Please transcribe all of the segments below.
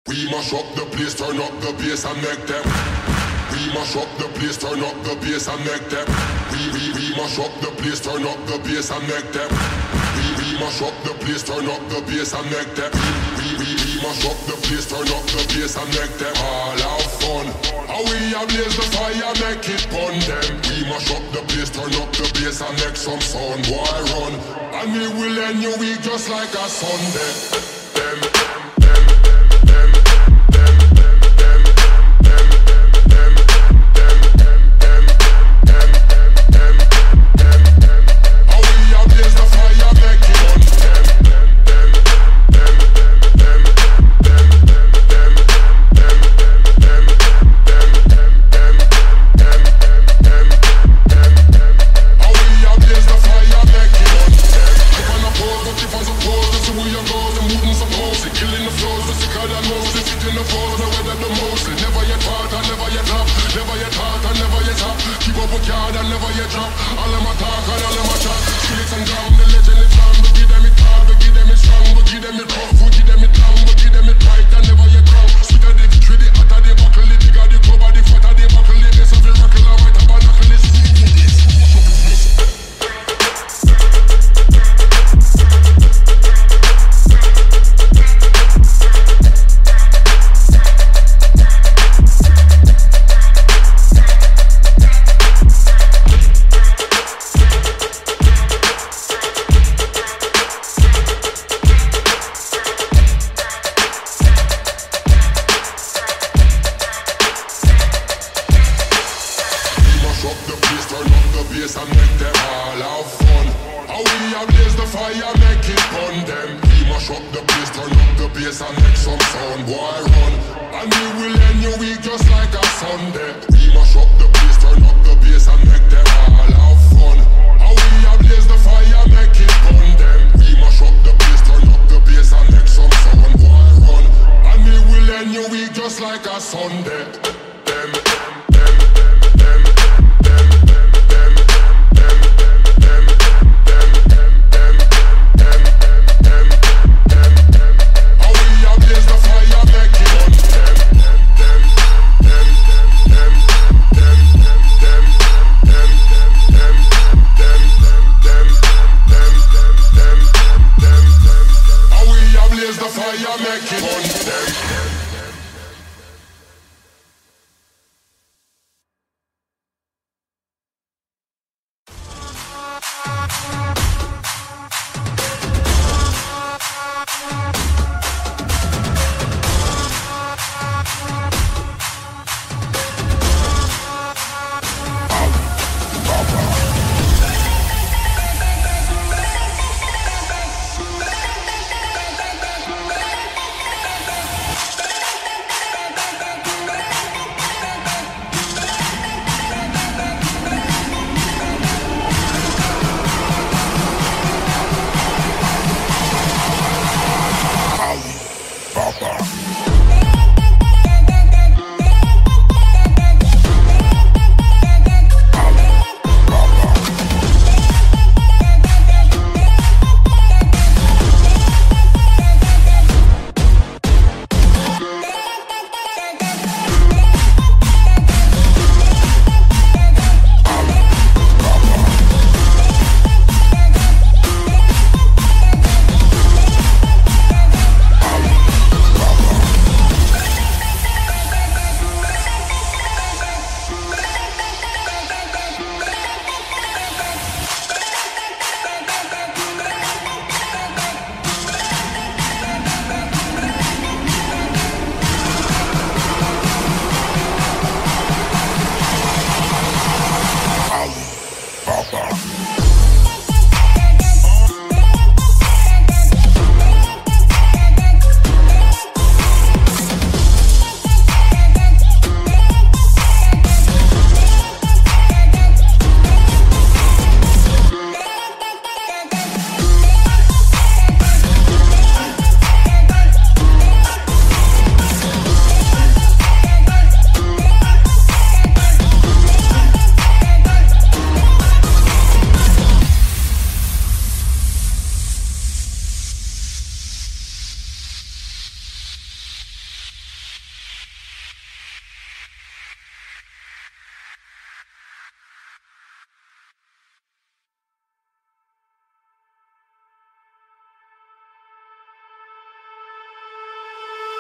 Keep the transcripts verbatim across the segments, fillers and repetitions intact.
We mash up the place, turn up the bass and make them. We mash up the place, turn up the bass and make them. We we we mash up the place, turn up the bass and make them. We we mash up the place, turn up the bass and make them. We we we mash up the place, turn up the bass and make them all have fun. How we a blaze the fire, make it burn them. We mash up the place, turn up the bass and make some sound, boy run. And we will end your week just like a Sunday. Them.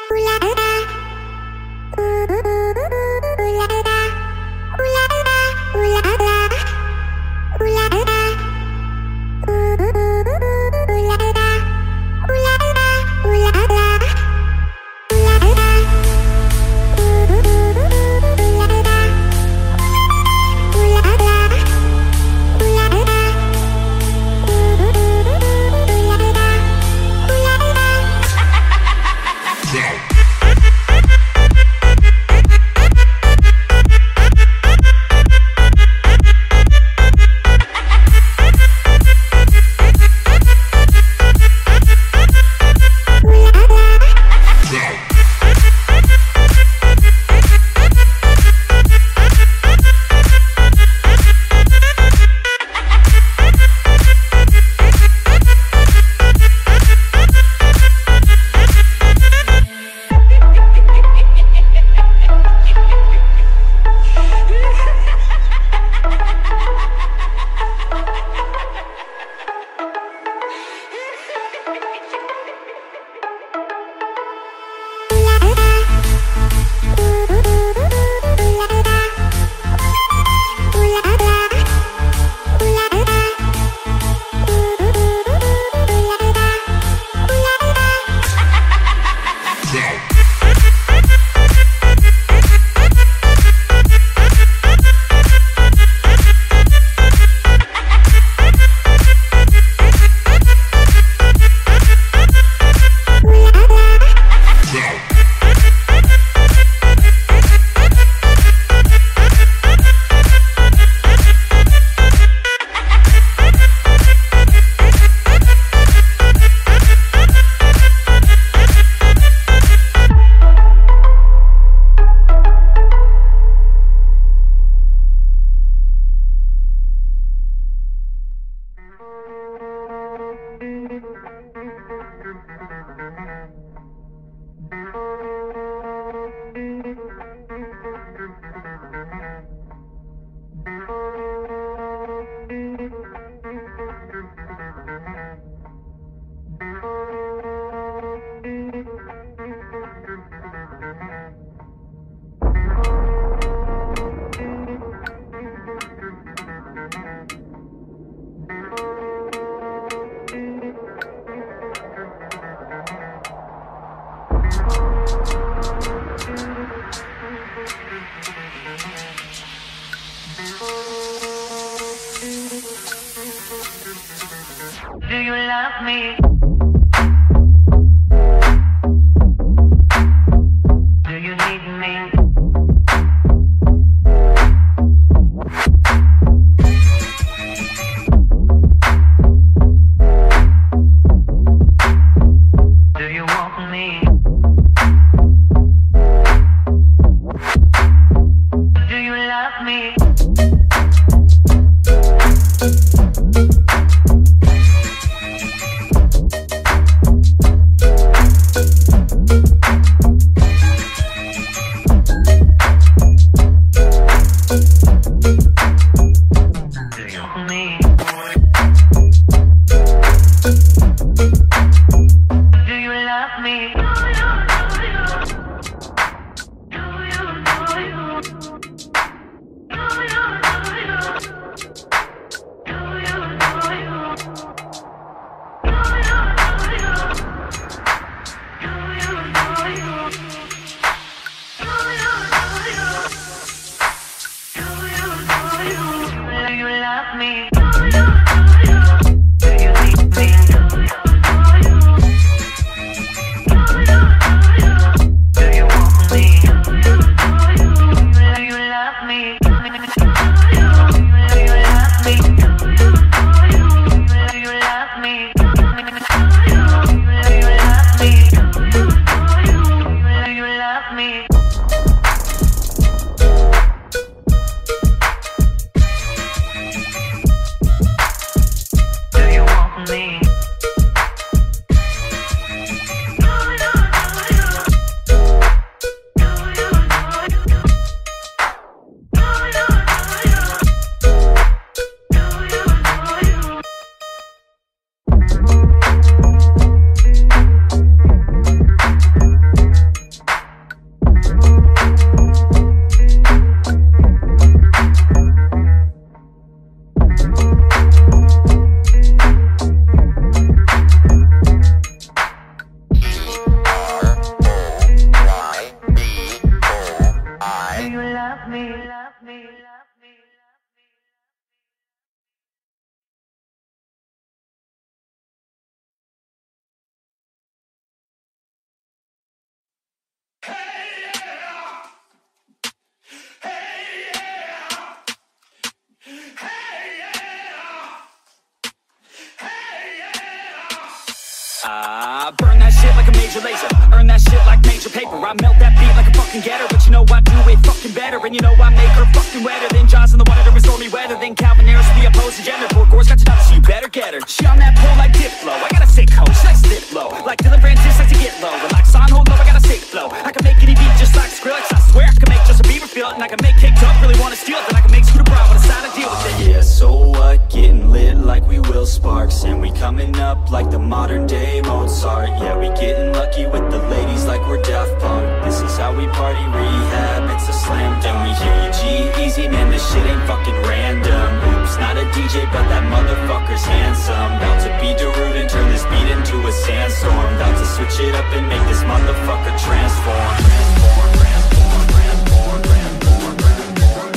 Do you love me? Do you need me? Do you want me? Do you love me? love me, love me, love me. I burn that shit like a major laser, earn that shit like major paper. I melt that beat like a fucking getter, but you know I do it fucking better. And you know I make her fucking wetter than Jaws in the water during stormy weather, than Calvin Harris the opposing gender. Poor Gore's got you nuts, so you better get her. She on that pole like Diplo, I got a sick hoe, she likes dip low. Like Dylan Francis likes to get low, and like Son hold low, I got a sick flow. I can make any beat just like Skrillex, I swear I can make Justin Bieber feel it. And I can make Kick Up really wanna steal it, then I can make Scooter Braun wanna sign a deal with it. Yeah, so what? Getting lit like we Will Sparks, and we coming up like the modern day Mozart. Yeah, we getting lucky with the ladies like we're Daft Punk. This is how we party, rehab, it's a slam dunk. We hear you G-Eazy, man, this shit ain't fucking random. Oops, not a D J, but that motherfucker's handsome. About to be Darude and turn this beat into a sandstorm. About to switch it up and make this motherfucker transform. Transform, transform, transform, transform, transform.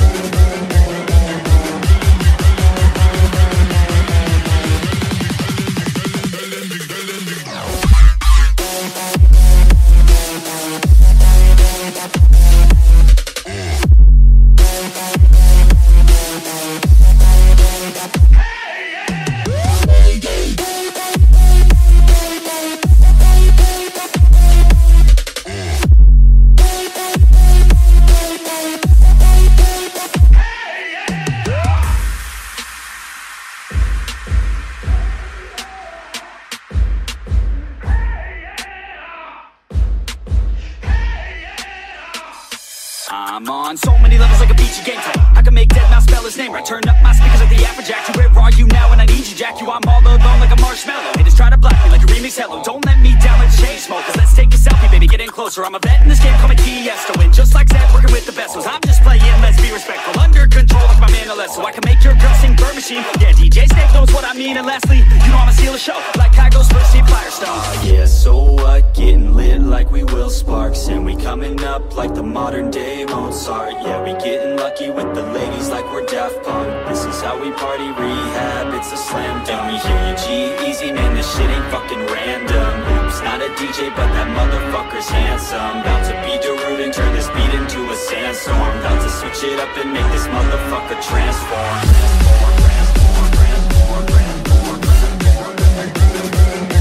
I'm on so many levels like a beachy game type. I can make deadmau5 spell his name right. Turn up my speakers like the Afrojack. You, where are you now when I need you, Jack? You, I'm all alone like a marshmallow. Haters try to block me like a remix hello. Don't let me down like Chainsmokers. Let's take a selfie, baby, get in closer. I'm a vet in this game, call me Tiesto. And just like Zed, working with the best ones. I'm just playing, let's be respectful. Under control like my man Alesso. So I can make your girl sing Bird Machine. Yeah, D J Snake knows what I mean. And lastly, you know I'ma steal a show like Kygo's first team Firestone. Uh, yeah, so what? Getting lit like we Will Sparks, and we coming up like the modern day Mozart. Yeah, we getting lucky with the ladies like we're Daft Punk. This is how we party, rehab, it's a slam dunk. We hear you G-Eazy, man, this shit ain't fucking random. Oops, not a D J, but that motherfucker's handsome. About to be Darude and turn this beat into a sandstorm. About to switch it up and make this motherfucker transform. Transform, transform, transform, transform, transform.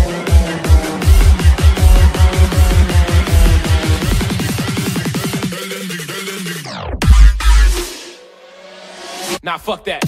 Nah, fuck that.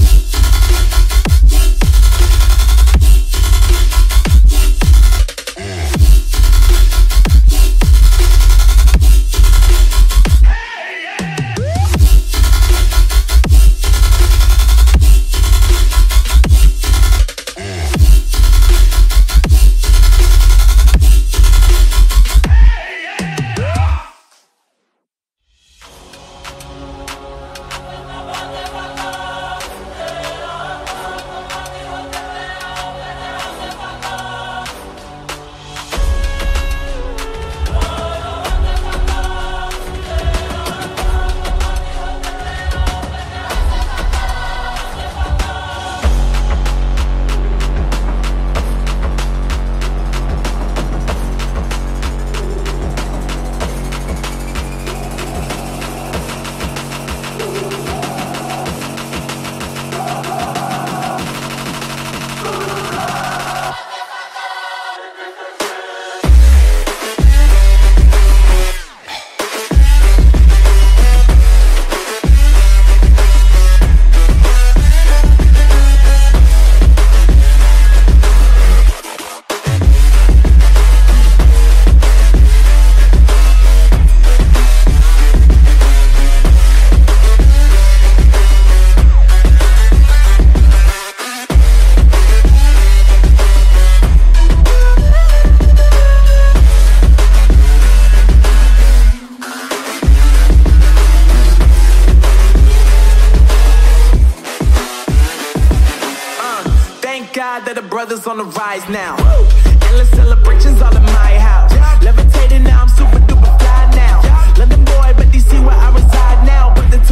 brothers on the rise now. Woo! Endless celebrations all in my house. Yeah. Levitating now, I'm super duper fly now. Yeah. London boy, but D C where I reside now. Put the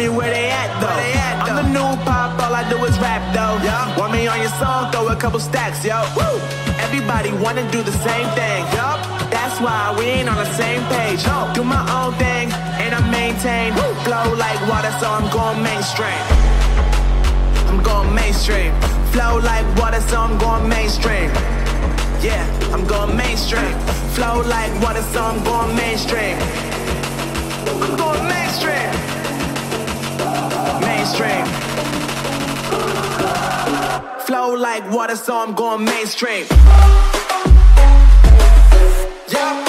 me where they at though. They at, though. I'm the new pop, all I do is rap though. Yeah. Want me on your song, throw a couple stacks, yo. Woo. Everybody wanna do the same thing, yup. That's why we ain't on the same page. No. Do my own thing, and I maintain. Woo. Flow like water, so I'm going mainstream. I'm going mainstream. Flow like water, so I'm going mainstream. Yeah, I'm going mainstream. Flow like water, so I'm going mainstream. I'm going mainstream. Mainstream. Flow like water, so I'm going mainstream. Yeah.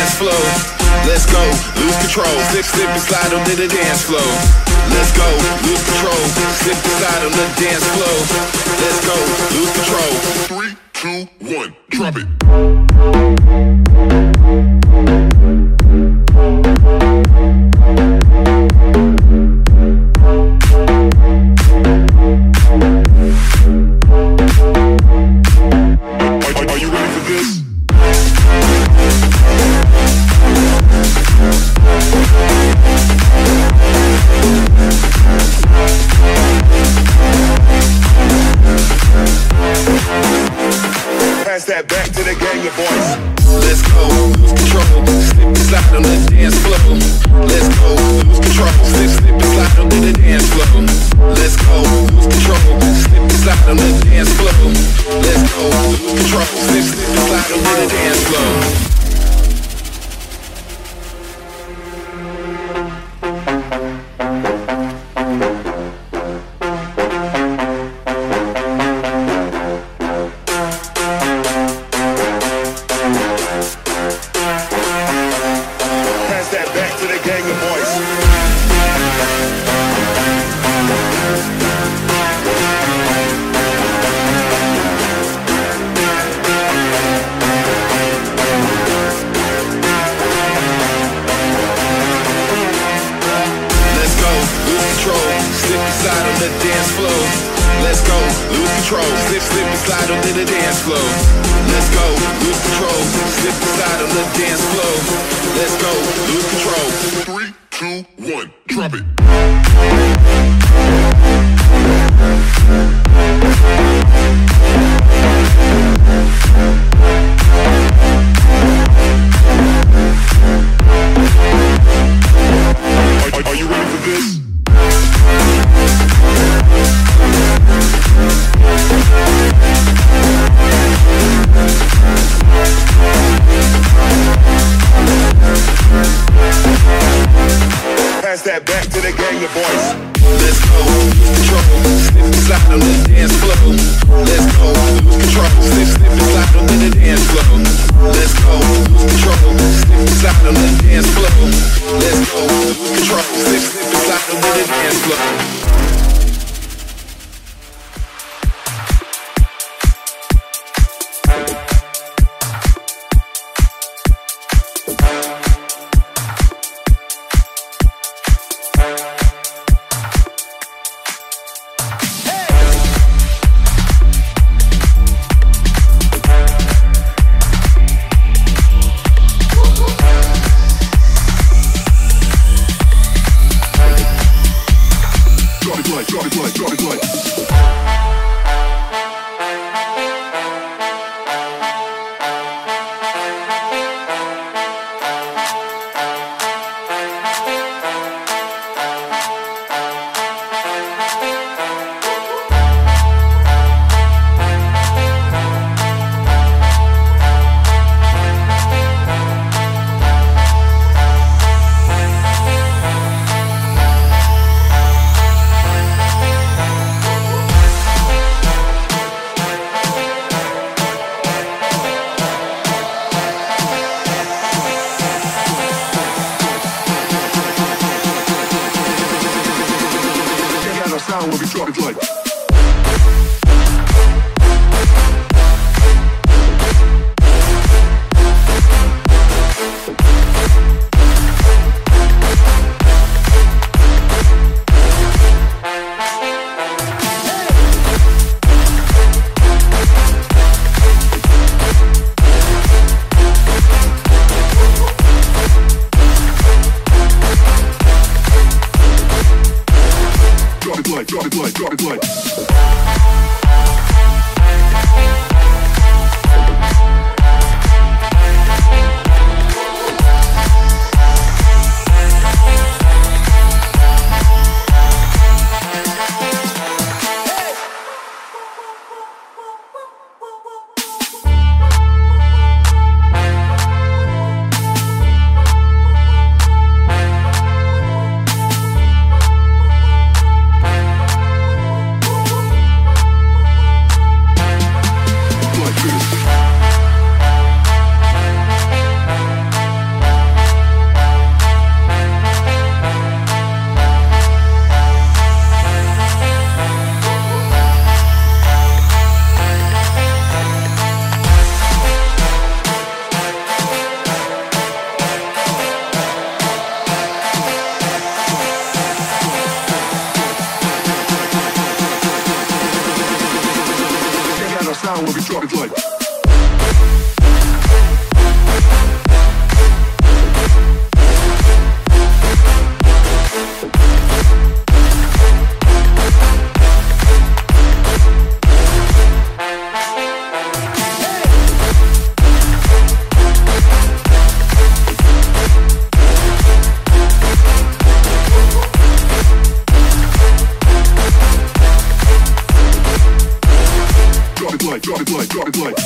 dance floor. Let's go, lose control. Slip, slip and slide onto the dance floor. Let's go, lose control. Slip and slide on the dance floor. Let's go, lose control. Three, two, one, drop it. Are you ready for this? Pass that back to the gang of boys. Let's go, lose control. Slip and slide on the dance floor. Let's go, lose control. Slip, slip and slide on the dance floor. Let's go, lose control. Slip and slide on the dance floor. Let's go, lose control. Slip, slip and slide on the dance floor. drop it like. Drop it like, drop it like.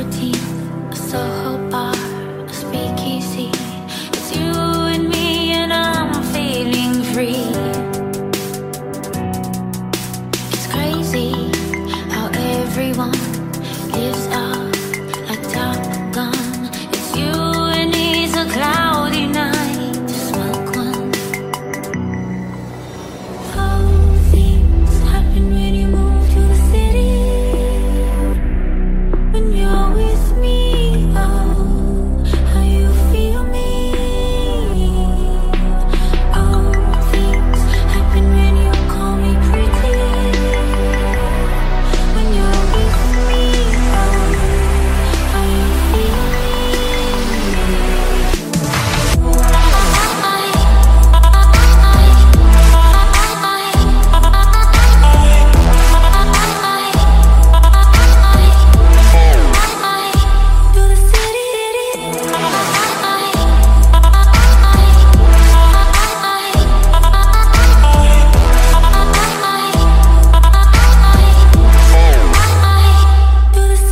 fourteenth, a Soho bar, a speakeasy. It's you and me and I'm feeling free. It's crazy how everyone gives up like Top Gun. It's you and it's a cloudy night to smoke one. Oh, things happen when you move to the city. When you're with me, oh, how you feel me. Oh, things happen when you call me pretty. When you're with me, oh, how you feel to the city. To the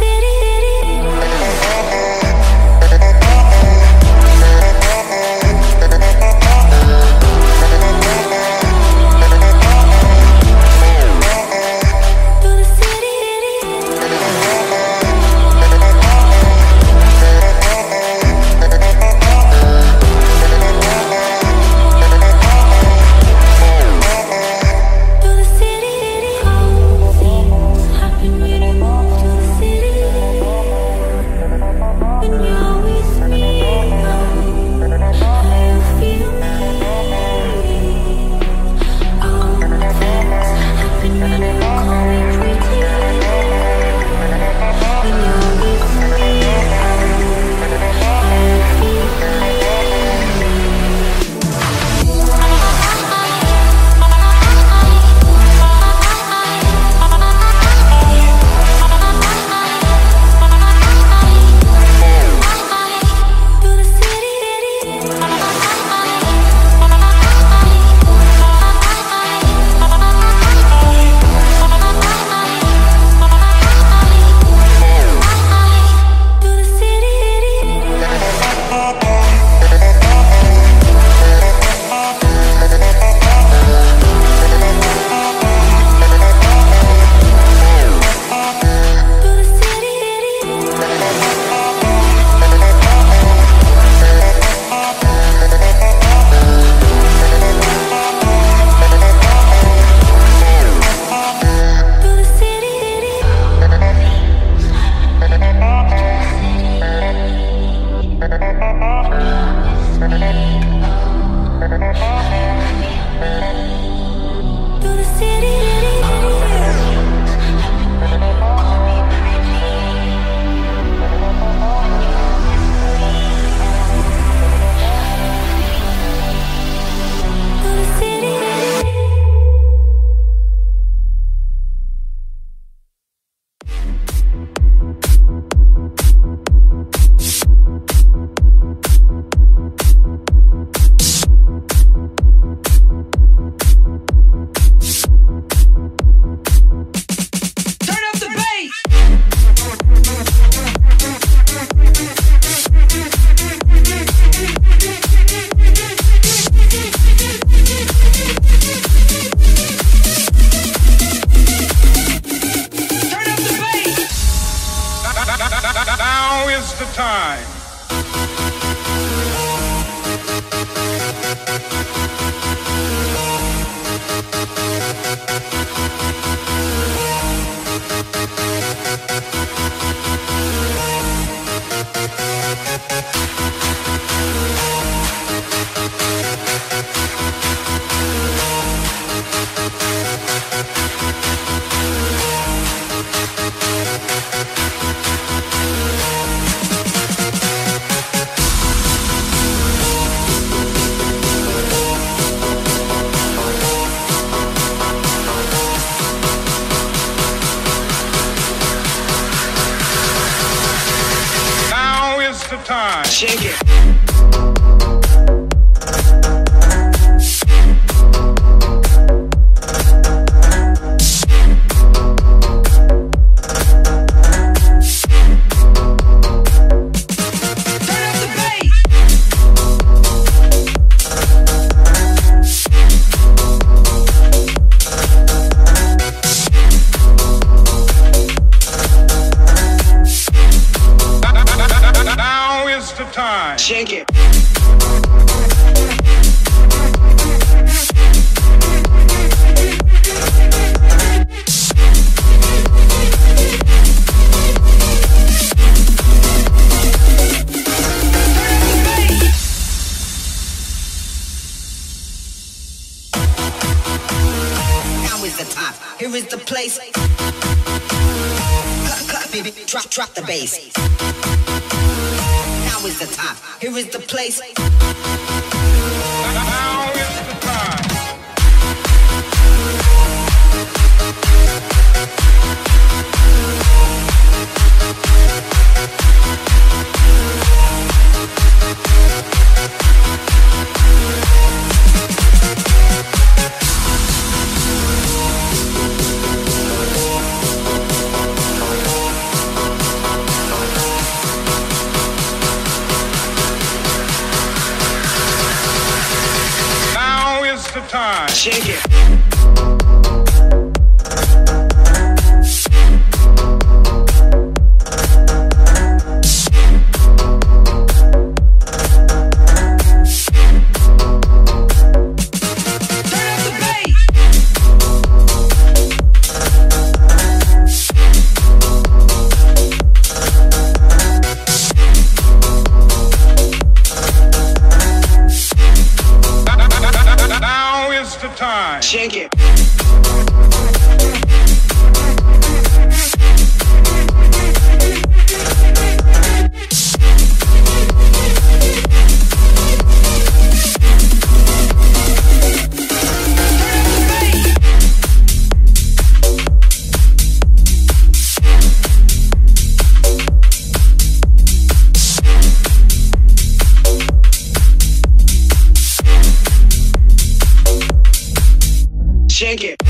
time. Shake it. Shake it. Here is the place. Cut, cut, baby, drop, drop the bass. Now is the time. Here is the place. Now is the time. Time. Shake it. Time. Shake it. Shake it.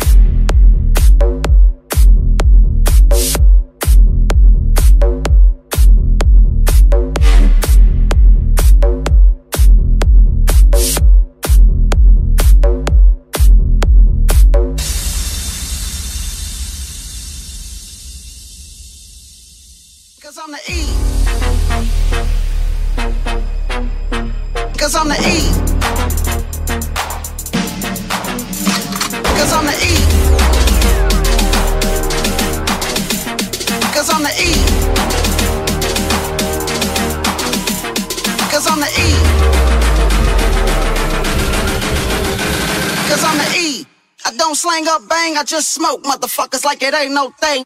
Cause I'm the E. Cause I'm the E. Cause I'm the E. Cause I'm the E. Cause I'm the E. Cause I'm the E. I don't slang up bang, I just smoke motherfuckers like it ain't no thing.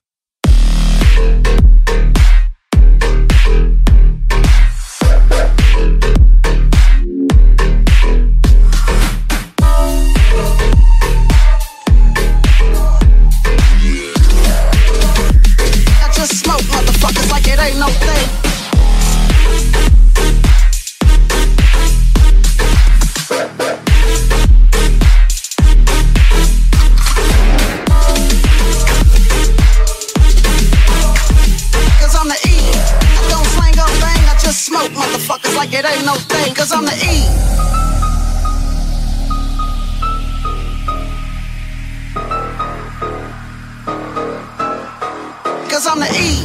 Ain't no thing. Cause I'm the E. I don't slang up bang, I just smoke motherfuckers like it ain't no thing. Cause I'm the E. Cause I'm the E.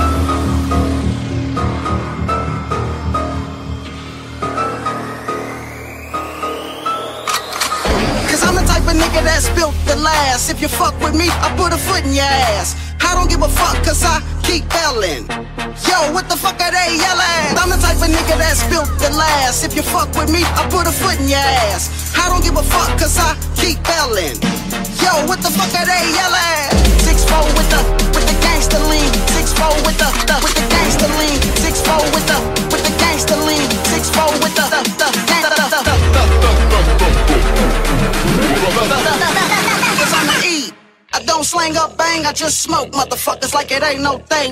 Nigga that's built to last. If you fuck with me, I put a foot in your ass. I don't give a fuck cause I keep yelling. Yo, what the fuck are they yelling? I'm the type of nigga that's built to last. If you fuck with me, I put a foot in your ass. I don't give a fuck cause I keep yelling. Yo, what the fuck are they yelling? six four with the, with the gangster lean. six four with the, the, with the gangster lean. six four with the, with the gangster lean. six four with the, the, the, gangster, the, the, the, Cause I'm the E. I don't slang up bang, I just smoke motherfuckers like it ain't no thing.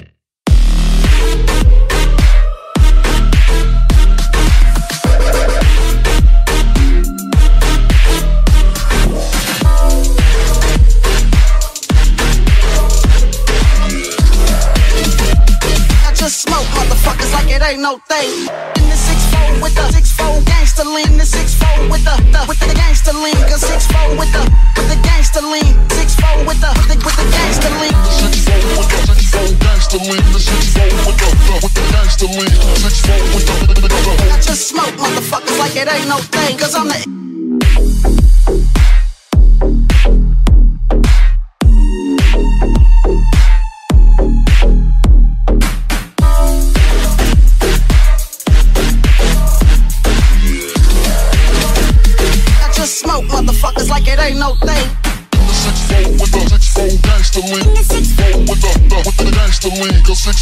I just smoke motherfuckers like it ain't no thing. In the six four with the six four gangster lean. The six four with the, the with the gangster lean. Cause six four with the with the gangster lean. six four with the with the, with the gangster lean. The six four with the six four gangster lean. The six four with the, the with the gangster gangster lean. Six four with the. I just smoke motherfuckers like it ain't no thing, cause I'm the. Smoke motherfuckers like it ain't no thing. Six four with the six four gangster lean. Six four with the, the with the gangster lean. Cause six.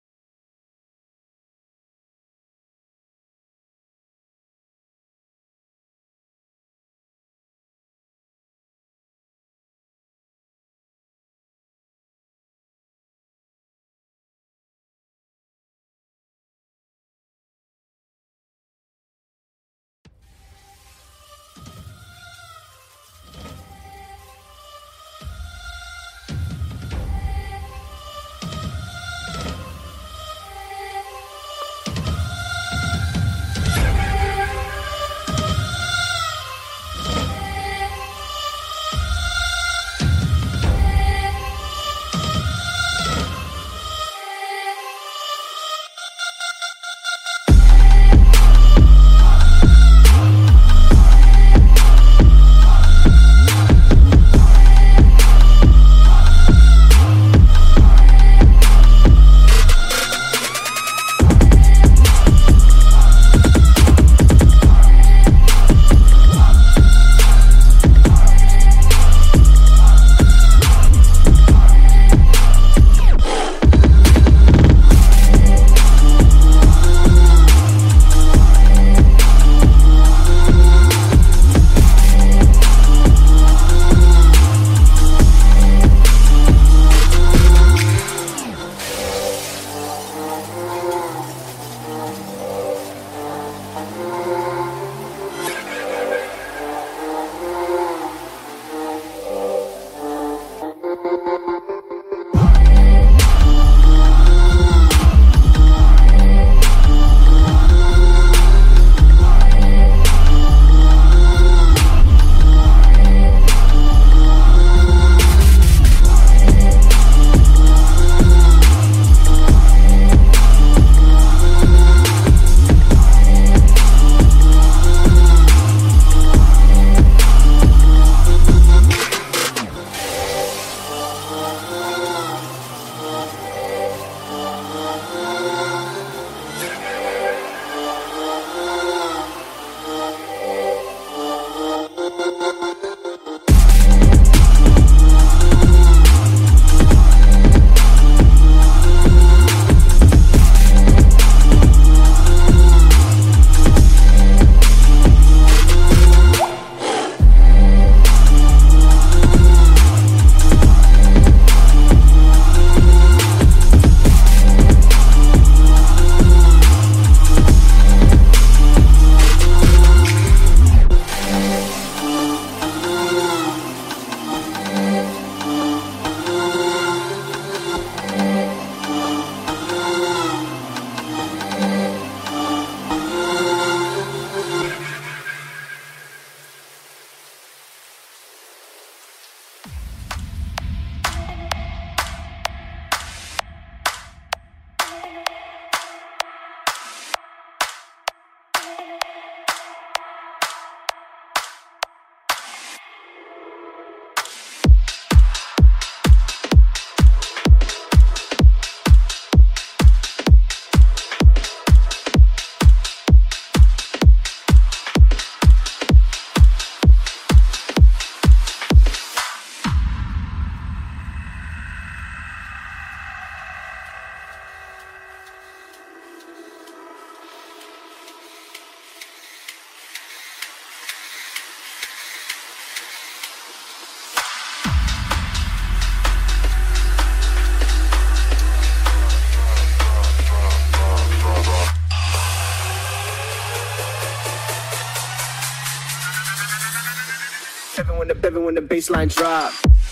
Even when the even when the baseline drop.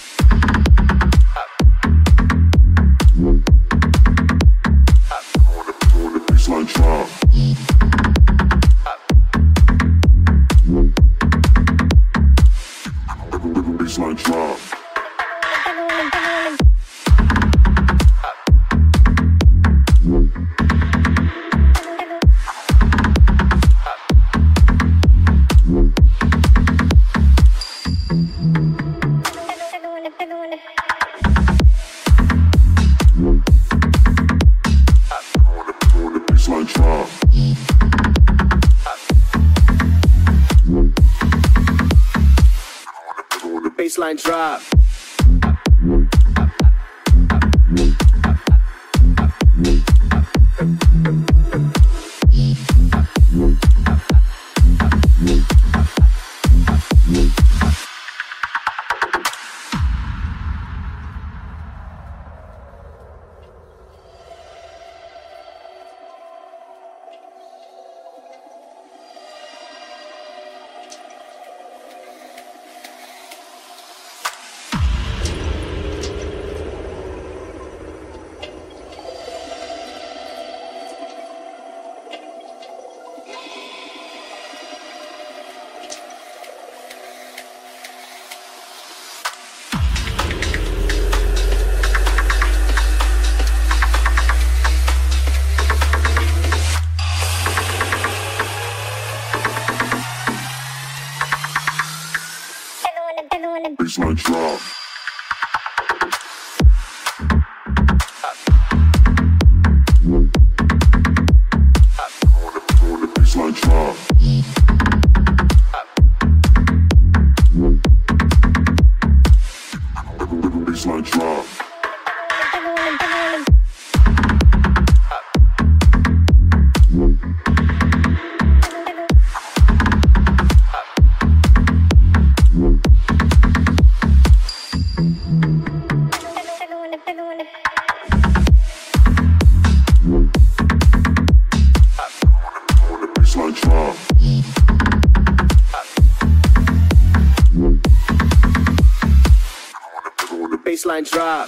When the baseline drop. Baseline drop. Baseline drop. Baseline drop. Baseline drop. Baseline drop. Baseline drop.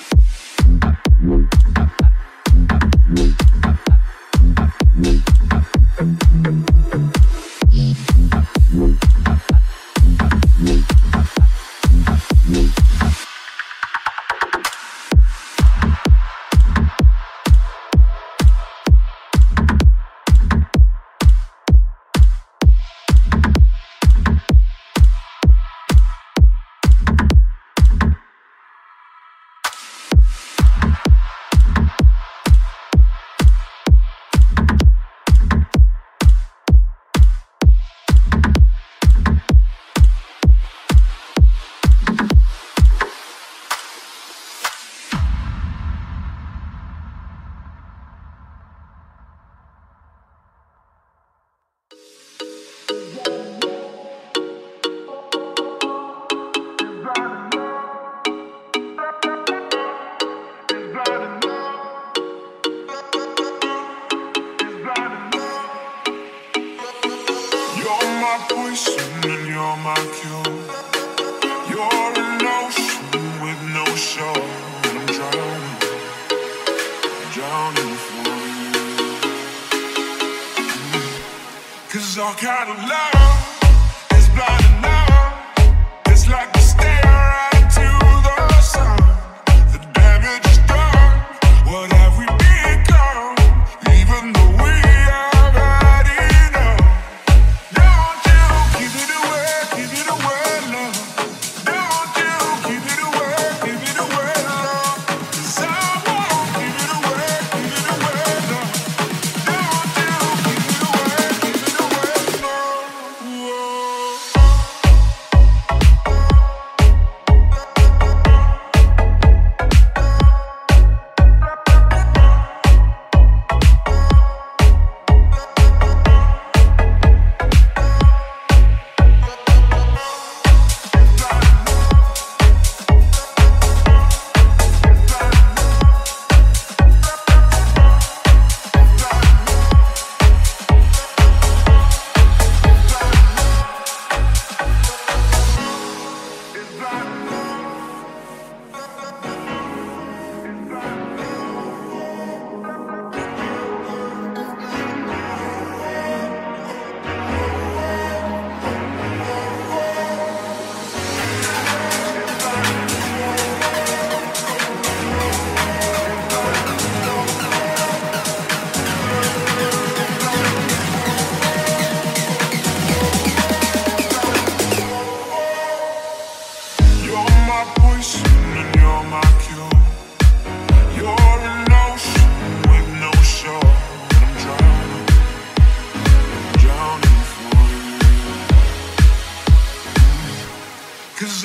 Whoa.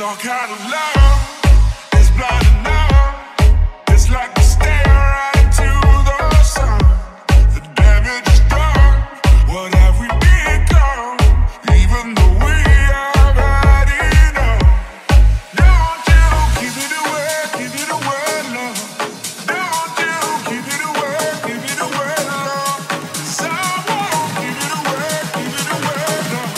all kind of love. It's blinding now. It's like we stare right into the sun. The damage is done. What have we become? Even though we have had enough. Don't you give it away, give it away, love. Don't you give it away, give it away, love. 'Cause I won't give it away, give it away, love.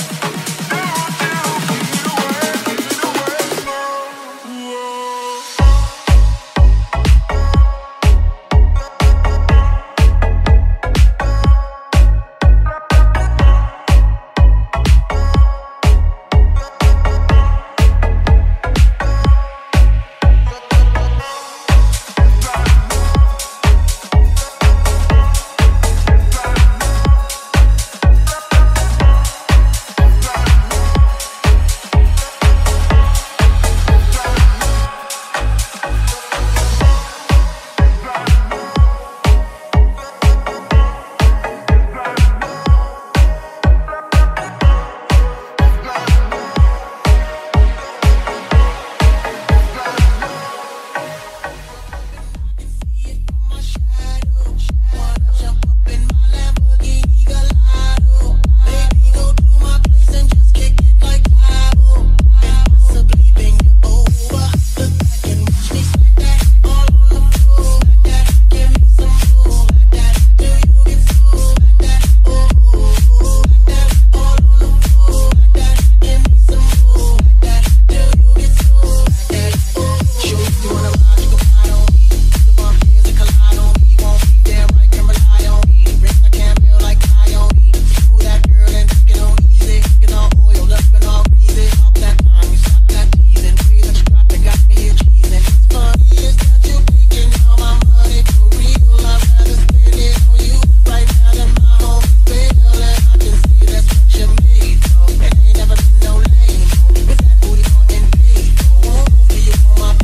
Don't you give it away, give it away, love.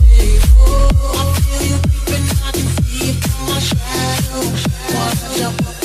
Jump up